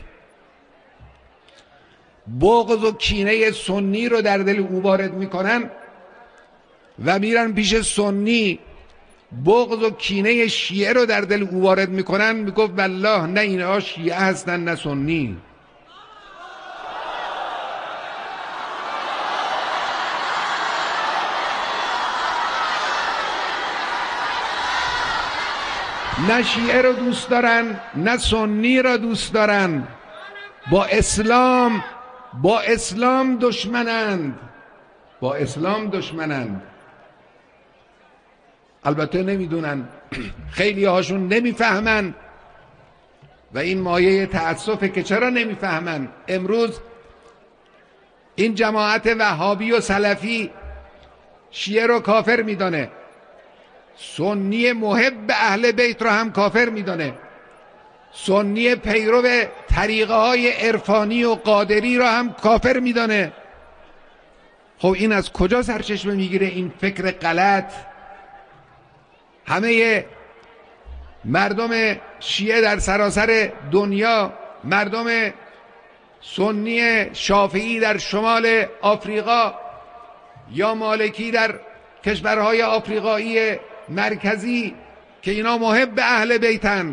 بغض و کینه سنی رو در دل او وارد میکنن و میرن پیش سنی بغض و کینه شیعه رو در دل او وارد میکنن، میگفت والله نه اینها شیعه هستن نه سنی. نه شیعه رو دوست دارن نه سنی رو دوست دارن، با اسلام دشمنند، با اسلام دشمنند. البته نمیدونن، خیلی هاشون نمیفهمن و این مایه تأسفه که چرا نمیفهمن. امروز این جماعت وهابی و سلفی شیعه رو کافر میدانه، سنی محب اهل بیت رو هم کافر میدانه، سنی پیرو طریقه های عرفانی و قادری رو هم کافر میدانه. خب این از کجا سرچشمه میگیره این فکر غلط؟ همه مردم شیعه در سراسر دنیا، مردم سنی شافعی در شمال آفریقا یا مالکی در کشورهای آفریقایی مرکزی که اینا محب اهل بیتن،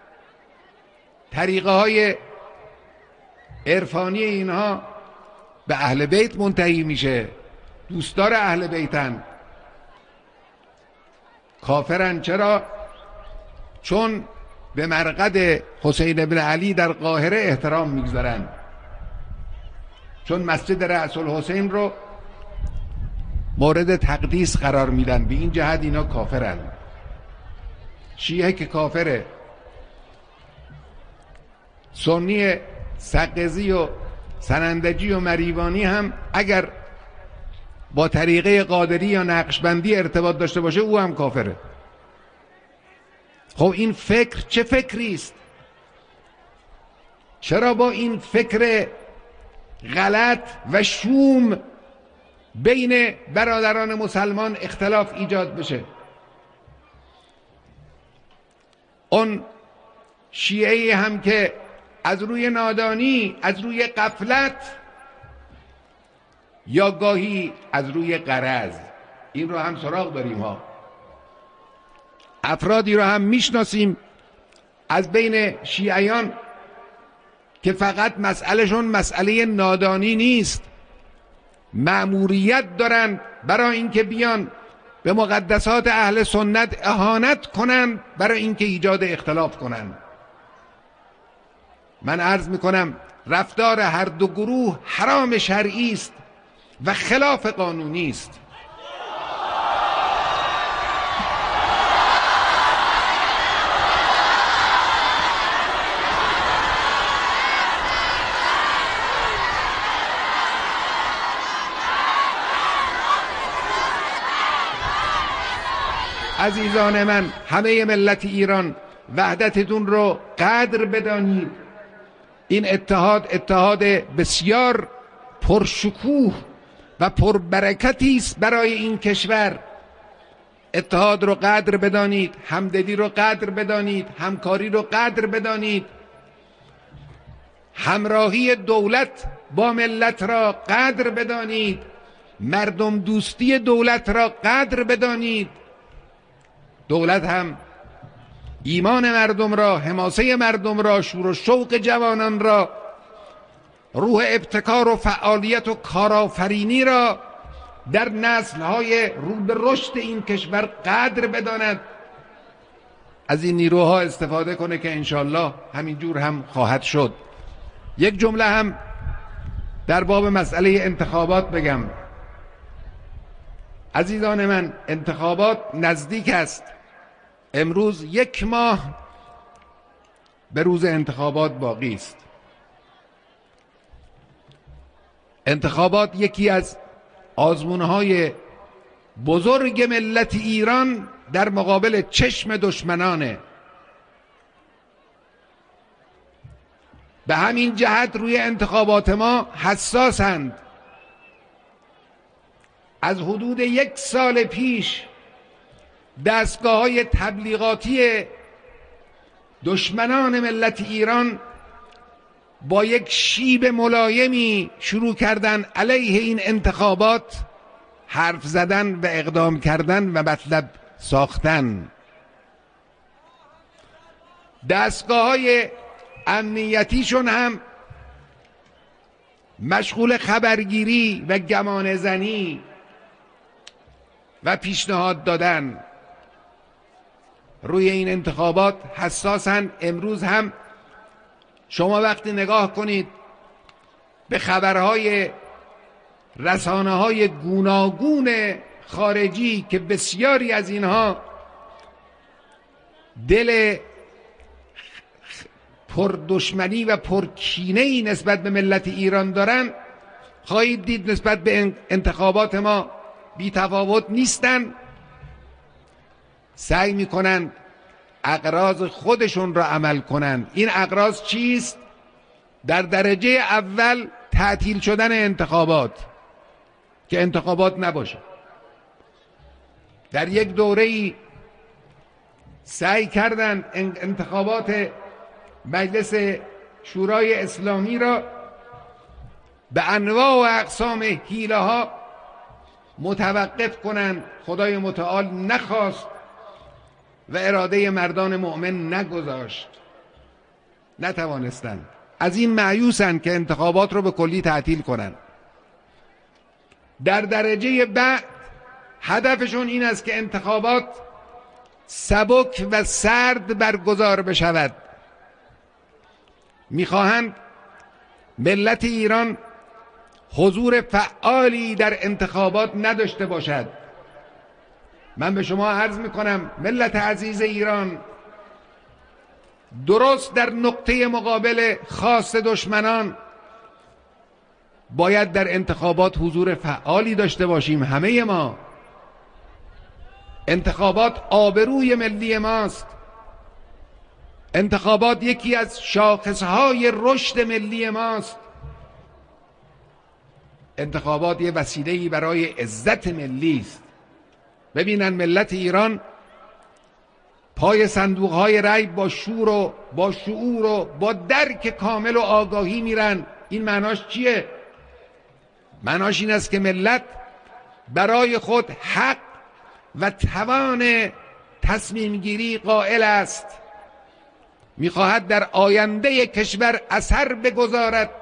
طریقه های عرفانی اینها به اهل بیت منتهی میشه، دوستدار اهل بیتن، کافرن. چرا؟ چون به مرقد حسین ابن علی در قاهره احترام میگذارن، چون مسجد رأس الحسین رو مورد تقدیس قرار میدن. به این جهت اینا کافرن. شیعه که کافره، سنی سقزی و سنندجی و مریوانی هم اگر با طریقه قادری یا نقشبندی ارتباط داشته باشه او هم کافره. خب این فکر چه فکری است؟ چرا با این فکر غلط و شوم بین برادران مسلمان اختلاف ایجاد بشه؟ اون شیعه هم که از روی نادانی، از روی غفلت یا گاهی از روی غرض، این رو هم سراغ داریم ها. افرادی رو هم میشناسیم از بین شیعیان که فقط مسئلهشون مسئله نادانی نیست، مأموریت دارن برای اینکه بیان به مقدسات اهل سنت اهانت کنن، برای اینکه ایجاد اختلاف کنن. من عرض میکنم رفتار هر دو گروه حرام شرعی است و خلاف قانونی است. عزیزان من، همه ملت ایران وحدتتون رو قدر بدانید. این اتحاد بسیار پرشکوه و پربرکتی است برای این کشور. اتحاد رو قدر بدانید، همدلی رو قدر بدانید، همکاری رو قدر بدانید، همراهی دولت با ملت را قدر بدانید، مردم دوستی دولت را قدر بدانید. دولت هم ایمان مردم را، حماسه مردم را، شور و شوق جوانان را، روح ابتکار و فعالیت و کارآفرینی را در نسل‌های رو به رشد این کشور قدر بداند. از این نیروها استفاده کنه که انشالله همینجور هم خواهد شد. یک جمله هم در باب مسئله انتخابات بگم. عزیزان من، انتخابات نزدیک است. امروز 1 ماه به روز انتخابات باقی است. انتخابات یکی از آزمونهای بزرگ ملت ایران در مقابل چشم دشمنانه. به همین جهت روی انتخابات ما حساسند. از حدود 1 سال پیش دستگاه‌های تبلیغاتی دشمنان ملت ایران با یک شیب ملایمی شروع کردن علیه این انتخابات حرف زدن و اقدام کردن و مطلب ساختن. دستگاه‌های امنیتیشون هم مشغول خبرگیری و گمان زنی و پیشنهاد دادن روی این انتخابات حساسن. امروز هم شما وقتی نگاه کنید به خبرهای رسانه‌های گوناگون خارجی که بسیاری از اینها دل پر دشمنی و پر کینه‌ای نسبت به ملت ایران دارن، خواهید دید نسبت به انتخابات ما بی تفاوت نیستن. سعی میکنن اغراض خودشون را عمل کنند. این اغراض چیست؟ در درجه اول تعطیل شدن انتخابات، که انتخابات نباشه. در یک دوره‌ای سعی کردند انتخابات مجلس شورای اسلامی را به انواع و اقسام حیله ها متوقف کنند. خدای متعال نخواست و اراده مردان مؤمن نگذاشت، نتوانستند. از این مایوسند که انتخابات رو به کلی تعطیل کنند. در درجه بعد هدفشون این است که انتخابات سبک و سرد برگزار بشود. میخواهند ملت ایران حضور فعالی در انتخابات نداشته باشد. من به شما عرض میکنم ملت عزیز ایران، درست در نقطه مقابل خاص دشمنان باید در انتخابات حضور فعالی داشته باشیم. همه ما، انتخابات آبروی ملی ماست. انتخابات یکی از شاخصهای رشد ملی ماست. انتخابات یه وسیله‌ای برای عزت ملی است. ببینن ملت ایران پای صندوق‌های رای با شور و با شعور و با درک کامل و آگاهی میرن. این معناش چیه؟ معناش این است که ملت برای خود حق و توان تصمیم گیری قائل است. میخواهد در آینده کشور اثر بگذارد.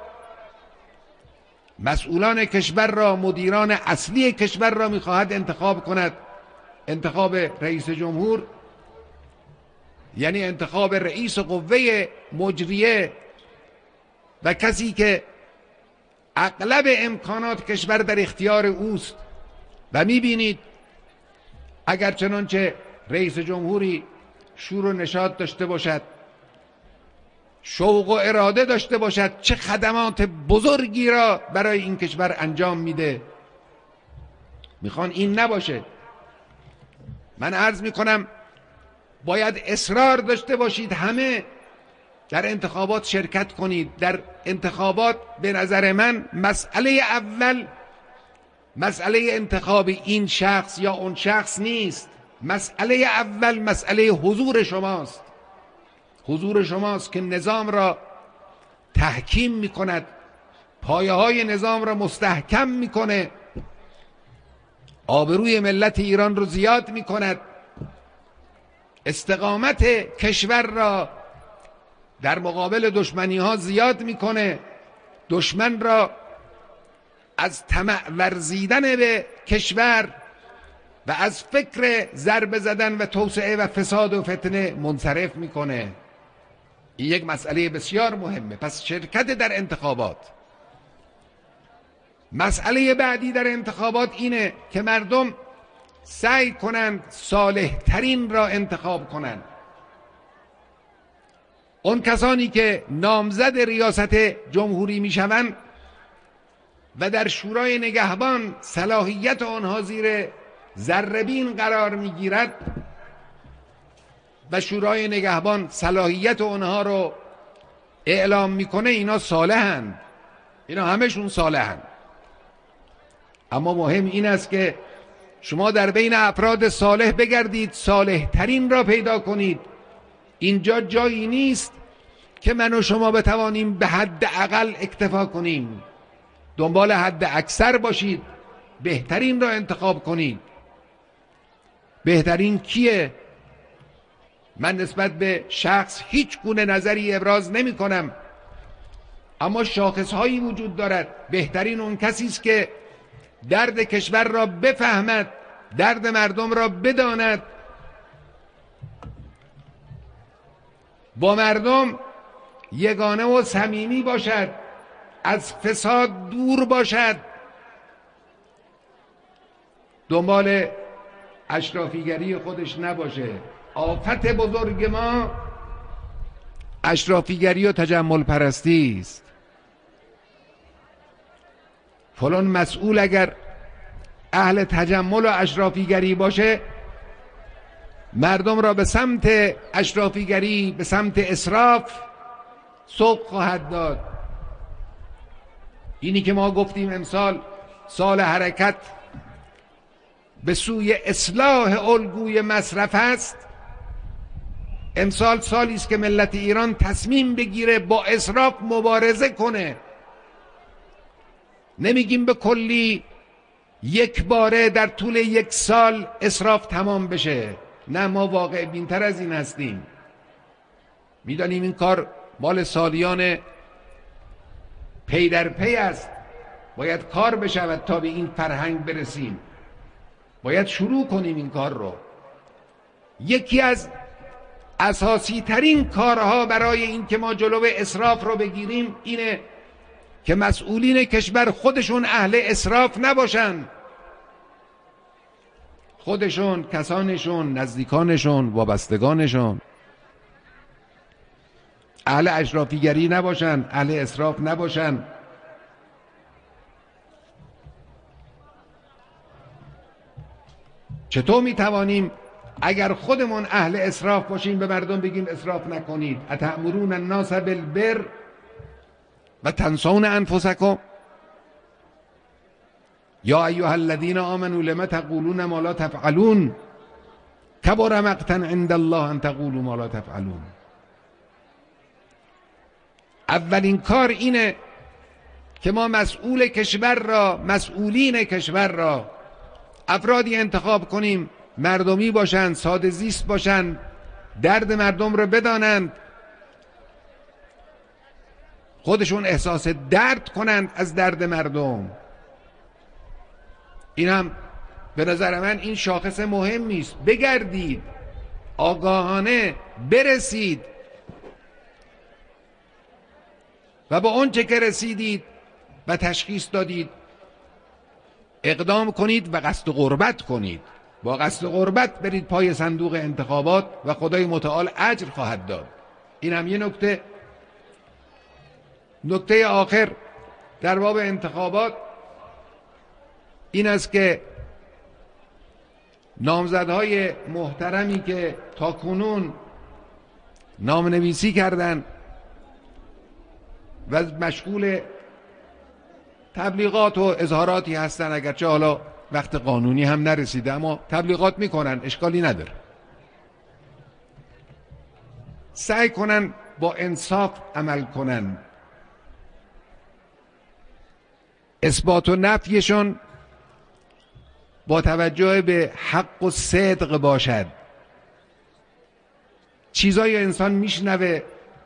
مسئولان کشور را، مدیران اصلی کشور را میخواهد انتخاب کند. انتخاب رئیس جمهور یعنی انتخاب رئیس قوه مجریه و کسی که اغلب امکانات کشور در اختیار اوست. و میبینید اگر چنانچه رئیس جمهوری شور و نشاط داشته باشد، شوق و اراده داشته باشد، چه خدمات بزرگی را برای این کشور انجام میده. میخوان این نباشه. من عرض میکنم باید اصرار داشته باشید همه در انتخابات شرکت کنید. در انتخابات به نظر من مسئله اول مسئله انتخاب این شخص یا اون شخص نیست. مسئله اول مسئله حضور شماست. حضور شماست که نظام را تحکیم میکند، پایه های نظام را مستحکم میکنه، آبروی ملت ایران رو زیاد میکند، استقامت کشور را در مقابل دشمنی ها زیاد میکنه، دشمن را از طمع ورزیدن به کشور و از فکر ضربه زدن و توسعه و فساد و فتنه منصرف میکنه. این یک مسئله بسیار مهمه. پس شرکت در انتخابات. مسئله بعدی در انتخابات اینه که مردم سعی کنند صالح ترین را انتخاب کنند. اون کسانی که نامزد ریاست جمهوری میشوند و در شورای نگهبان صلاحیت آنها زیر ذره‌بین قرار میگیرد و شورای نگهبان صلاحیت آنها رو اعلام میکنه، اینا صالحند، اینا همشون صالحند. اما مهم این است که شما در بین افراد صالح بگردید، صالح ترین را پیدا کنید. اینجا جایی نیست که من و شما بتوانیم به حد اقل اکتفا کنیم. دنبال حد اکثر باشید، بهترین را انتخاب کنید. بهترین کیه؟ من نسبت به شخص هیچ گونه نظری ابراز نمی کنم، اما شاخص هایی وجود دارد. بهترین اون کسی است که درد کشور را بفهمد، درد مردم را بداند، با مردم یگانه و صمیمی باشد، از فساد دور باشد، دنبال اشرافیگری خودش نباشه. آفت بزرگ ما اشرافیگری و تجمل پرستی است. فلان مسئول اگر اهل تجمل و اشرافیگری باشه، مردم را به سمت اشرافیگری، به سمت اسراف سوق خواهد داد. اینی که ما گفتیم امسال سال حرکت به سوی اصلاح الگوی مصرف است، امسال سالی است که ملت ایران تصمیم بگیره با اسراف مبارزه کنه. نمیگیم به کلی یک باره در طول یک سال اسراف تمام بشه، نه، ما واقع بین‌تر از این هستیم. میدانیم این کار مال سالیان پی در پی است. باید کار بشود تا به این فرهنگ برسیم. باید شروع کنیم این کار رو. یکی از اساسی ترین کارها برای این که ما جلو اسراف رو بگیریم اینه که مسئولین کشور خودشون اهل اسراف نباشن. خودشون، کسانشون، نزدیکانشون، وابستگانشون اهل اشرافیگری نباشن، اهل اسراف نباشن. چطور میتوانیم اگر خودمون اهل اسراف باشیم به مردم بگیم اسراف نکنید؟ اتأمرون الناس بالبر و تنسون انفسکم یا ایها الذین آمنوا لم تقولون ما لا تفعلون کبر مقتا عند الله ان تقولوا ما لا تفعلون. اولین کار اینه که ما مسئولین کشور را افرادی انتخاب کنیم مردمی باشند، ساده زیست باشند، درد مردم را بدانند، خودشون احساس درد کنند از درد مردم. این هم به نظر من این شاخص مهمی است. بگردید، آگاهانه برسید و با اون چه که رسیدید و تشخیص دادید اقدام کنید و قصد قربت کنید. با قصد قربت برید پای صندوق انتخابات و خدای متعال اجر خواهد داد. این هم یه نکته آخر در باب انتخابات این است که نامزدهای محترمی که تاکنون نامنویسی کردند و مشغول تبلیغات و اظهاراتی هستن، اگرچه حالا وقت قانونی هم نرسیده اما تبلیغات میکنن، اشکالی نداره. سعی کنن با انصاف عمل کنن. اثبات و نفیشون با توجه به حق و صدق باشد. چیزای انسان میشنوه،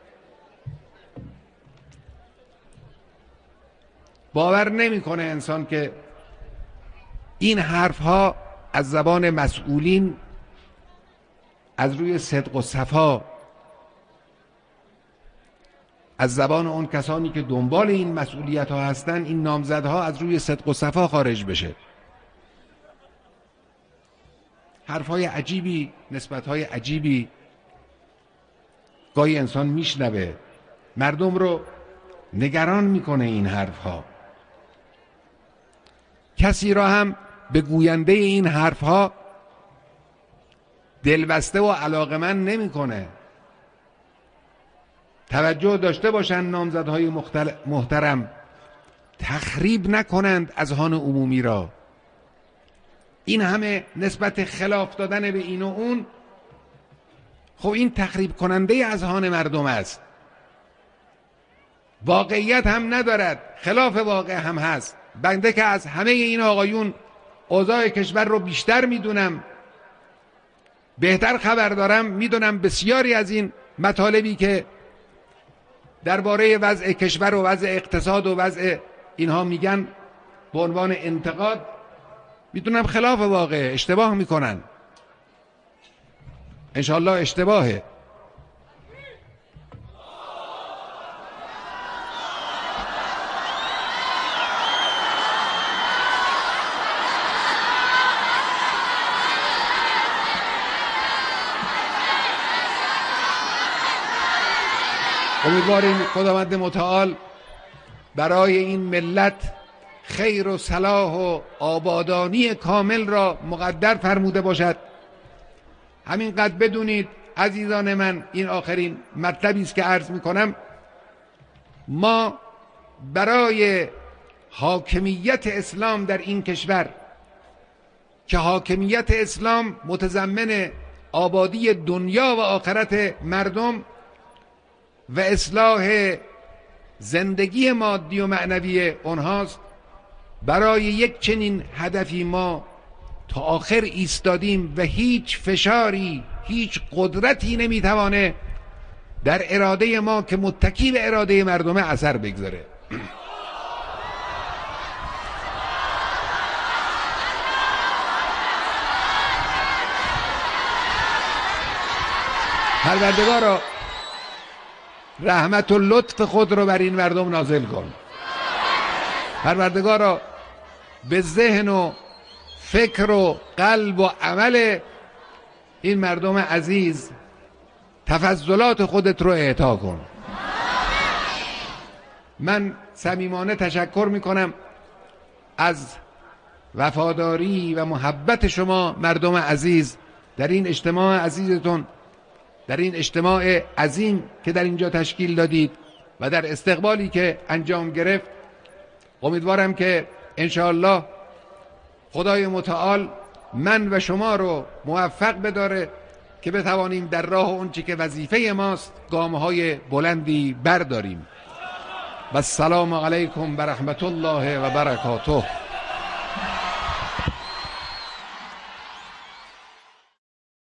باور نمیکنه انسان که این حرفها از زبان مسئولین از روی صدق و صفا، از زبان اون کسانی که دنبال این مسئولیت ها هستن، این نامزدها از روی صدق و صفا خارج بشه. حرفهای عجیبی، نسبتهای عجیبی گاهی انسان میشنوه، مردم رو نگران میکنه این حرفها. کسی را هم به گوینده این حرفها دلبسته و علاقمند نمیکنه. توجه داشته باشند نامزدهای محترم، تخریب نکنند اذهان عمومی را. این همه نسبت خلاف دادن به این و اون، خب این تخریب کننده اذهان مردم است. واقعیت هم ندارد، خلاف واقع هم هست. بنده که از همه این آقایون اوضاع کشور رو بیشتر میدونم، بهتر خبر دارم، میدونم بسیاری از این مطالبی که درباره وضع کشور و وضع اقتصاد و وضع اینها میگن به عنوان انتقاد، میدونم خلاف واقع، اشتباه میکنن. انشالله اشتباهه. امیدواریم خداوند متعال برای این ملت خیر و صلاح و آبادانی کامل را مقدر فرموده باشد. همینقدر بدونید عزیزان من، این آخرین مطلبی است که عرض میکنم، ما برای حاکمیت اسلام در این کشور که حاکمیت اسلام متضمن آبادی دنیا و آخرت مردم و اصلاح زندگی مادی و معنوی اونهاست، برای یک چنین هدفی ما تا آخر ایستادیم و هیچ فشاری، هیچ قدرتی نمیتوانه در اراده ما که متکی به اراده مردم اثر بگذاره. پروردگارا رحمت و لطف خود رو بر این مردم نازل کن. پروردگارا به ذهن و فکر و قلب و عمل این مردم عزیز تفضلات خودت رو اعطا کن. من صمیمانه تشکر میکنم از وفاداری و محبت شما مردم عزیز در این اجتماع عزیزتون، در این اجتماع عظیم که در اینجا تشکیل دادید و در استقبالی که انجام گرفت. امیدوارم که انشاءالله خدای متعال من و شما رو موفق بداره که بتوانیم در راه اون چی که وظیفه ماست گام‌های بلندی برداریم. و السلام علیکم و رحمت الله و برکاته.